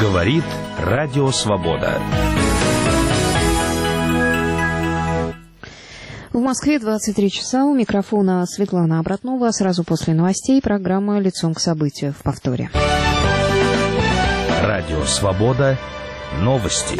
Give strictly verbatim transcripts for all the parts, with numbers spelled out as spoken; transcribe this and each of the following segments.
Говорит Радио Свобода. В Москве двадцать три часа. У микрофона Светлана Обратнова. Сразу после новостей программа «Лицом к событию» в повторе. Радио Свобода. Новости.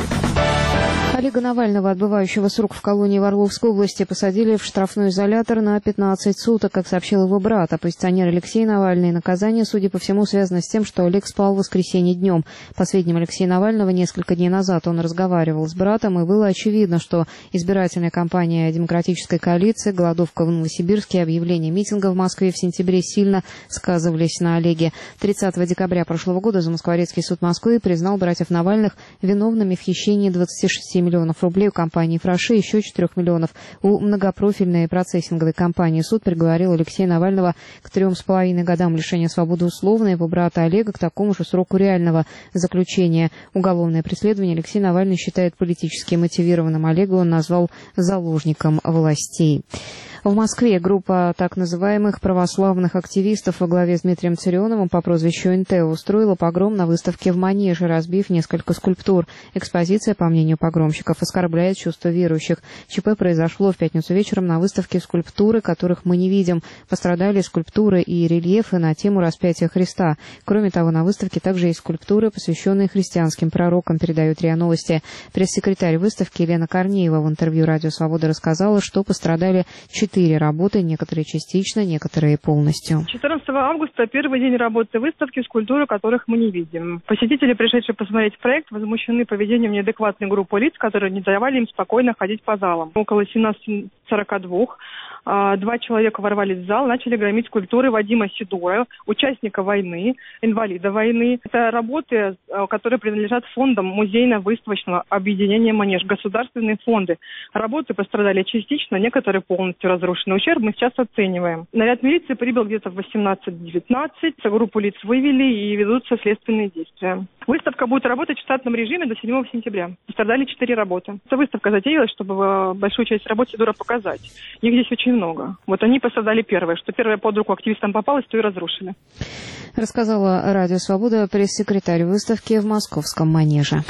Олега Навального, отбывающего срок в колонии в Орловской области, посадили в штрафной изолятор на пятнадцать суток, как сообщил его брат. Оппозиционер Алексей Навальный. Наказание, судя по всему, связано с тем, что Олег спал в воскресенье днем. По сведениям Алексея Навального, несколько дней назад он разговаривал с братом, и было очевидно, что избирательная кампания демократической коалиции, голодовка в Новосибирске и объявление митинга в Москве в сентябре сильно сказывались на Олеге. тридцатого декабря прошлого года Замоскворецкий суд Москвы признал братьев Навальных виновными в хищении двадцати шести миллионов рублей у компании «Фраши», еще четырех миллионов у многопрофильной процессинговой компании. Суд приговорил Алексея Навального к трем с половиной годам лишения свободы условно, его брата Олега к такому же сроку реального заключения. Уголовное преследование Алексей Навальный считает политически мотивированным. Олега он назвал заложником властей. В Москве группа так называемых православных активистов во главе с Дмитрием Царионовым по прозвищу эн тэ устроила погром на выставке в Манеже, разбив несколько скульптур. Экспозиция, по мнению погромщиков, оскорбляет чувства верующих. ЧП произошло в пятницу вечером на выставке «Скульптуры, которых мы не видим». Пострадали скульптуры и рельефы на тему распятия Христа. Кроме того, на выставке также есть скульптуры, посвященные христианским пророкам, передают РИА Новости. Пресс-секретарь выставки Елена Корнеева в интервью «Радио Свобода» рассказала, что пострадали четыре Четыре работы, некоторые частично, некоторые полностью. четырнадцатого августа первый день работы выставки «Скульптуры, которых мы не видим». Посетители, пришедшие посмотреть проект, возмущены поведением неадекватной группы лиц, которые не давали им спокойно ходить по залам. Около семнадцати сорока двух два человека ворвались в зал, начали громить скульптуры Вадима Сидора, участника войны, инвалида войны. Это работы, которые принадлежат фондам музейно-выставочного объединения «Манеж», государственные фонды. Работы пострадали частично, некоторые полностью разрушены. Ущерб мы сейчас оцениваем. Наряд милиции прибыл где-то в восемнадцать девятнадцать. Группу лиц вывели и ведутся следственные действия. Выставка будет работать в штатном режиме до седьмого сентября. Пострадали четыре работы. Эта выставка затеялась, чтобы большую часть работ Сидора показать. Их здесь очень много. Вот они пострадали первые. Что первое под руку активистам попалось, то и разрушили. Рассказала Радио Свобода пресс-секретарь выставки в московском Манеже.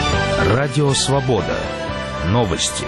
Радио Свобода. Новости.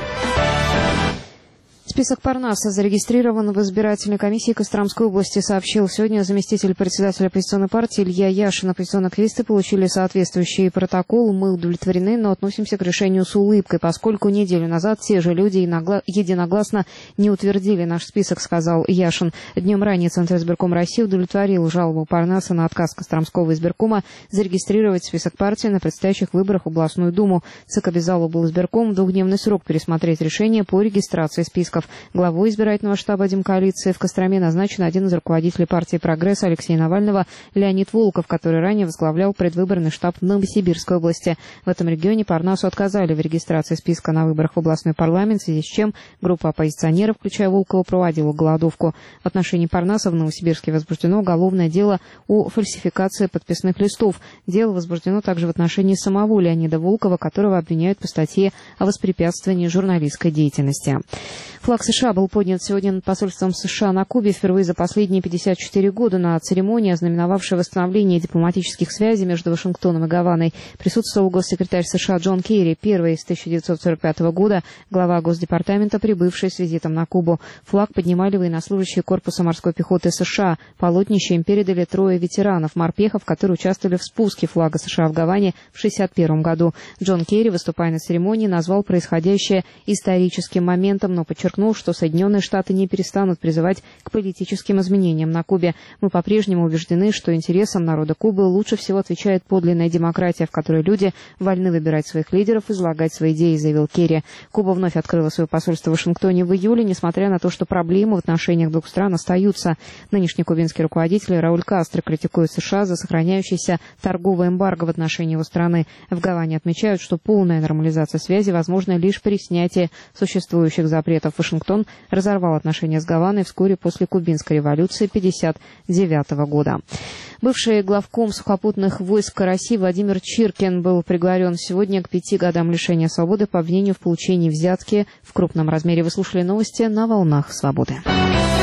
Список Парнаса зарегистрирован в избирательной комиссии Костромской области, сообщил сегодня заместитель председателя оппозиционной партии Илья Яшин. Оппозиционные активисты получили соответствующий протокол. Мы удовлетворены, но относимся к решению с улыбкой, поскольку неделю назад те же люди единогласно не утвердили наш список, сказал Яшин. Днем ранее Центр избирком России удовлетворил жалобу Парнаса на отказ Костромского избиркома зарегистрировать список партии на предстоящих выборах в областную думу. ЦИК обязал облизбирком в двухдневный срок пересмотреть решение по регистрации списков. Главой избирательного штаба Демкоалиции в Костроме назначен один из руководителей партии «Прогресс» Алексея Навального, Леонид Волков, который ранее возглавлял предвыборный штаб в Новосибирской области. В этом регионе Парнасу отказали в регистрации списка на выборах в областной парламент, в связи с чем группа оппозиционеров, включая Волкова, проводила голодовку. В отношении Парнаса в Новосибирске возбуждено уголовное дело о фальсификации подписных листов. Дело возбуждено также в отношении самого Леонида Волкова, которого обвиняют по статье о воспрепятствовании журналистской деятельности. Флаг США был поднят сегодня над посольством США на Кубе впервые за последние пятьдесят четыре года на церемонии, ознаменовавшей восстановление дипломатических связей между Вашингтоном и Гаваной. Присутствовал госсекретарь США Джон Керри, первый с тысяча девятьсот сорок пятого года, глава Госдепартамента, прибывший с визитом на Кубу. Флаг поднимали военнослужащие корпуса морской пехоты США. Полотнище им передали трое ветеранов, морпехов, которые участвовали в спуске флага США в Гаване в шестьдесят первом году. Джон Керри, выступая на церемонии, назвал происходящее историческим моментом, но подчеркнул, что Соединенные Штаты не перестанут призывать к политическим изменениям на Кубе. Мы по-прежнему убеждены, что интересам народа Кубы лучше всего отвечает подлинная демократия, в которой люди вольны выбирать своих лидеров, излагать свои идеи, заявил Керри. Куба вновь открыла свое посольство в Вашингтоне в июле, несмотря на то, что проблемы в отношениях двух стран остаются. Нынешний кубинский руководитель Рауль Кастро критикует США за сохраняющееся торговое эмбарго в отношении его страны. В Гаване отмечают, что полная нормализация связи возможна лишь при снятии существующих запретов. Вашингтон разорвал отношения с Гаваной вскоре после Кубинской революции тысяча девятьсот пятьдесят девятого года. Бывший главком сухопутных войск России Владимир Чиркин был приговорен сегодня к пяти годам лишения свободы по обвинению в получении взятки в крупном размере. Вы слушали новости на волнах «Свободы».